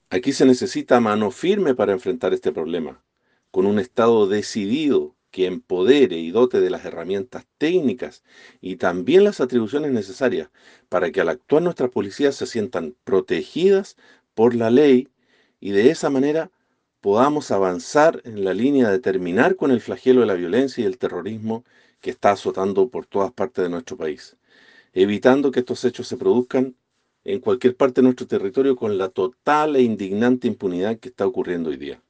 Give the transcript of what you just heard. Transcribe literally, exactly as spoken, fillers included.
Aquí se necesita mano firme para enfrentar este problema, con un Estado decidido que empodere y dote de las herramientas técnicas y también las atribuciones necesarias para que al actuar nuestras policías se sientan protegidas por la ley y de esa manera podamos avanzar en la línea de terminar con el flagelo de la violencia y el terrorismo que está azotando por todas partes de nuestro país, evitando que estos hechos se produzcan en cualquier parte de nuestro territorio con la total e indignante impunidad que está ocurriendo hoy día.